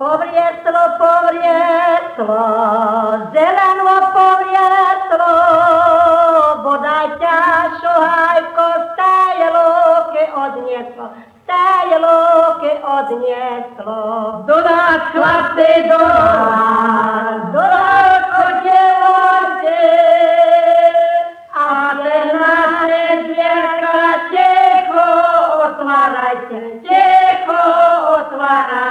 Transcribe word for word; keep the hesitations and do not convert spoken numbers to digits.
Povrieslo, povrieslo, zeleno povrieslo, bodaj ťa šohajko stajelo, ke odnieslo, stajelo, ke odnieslo. Do nás, chlapci, do nás, do nás chodielote, a ten naše dvierka ticho otvárajte, ticho otvárajte.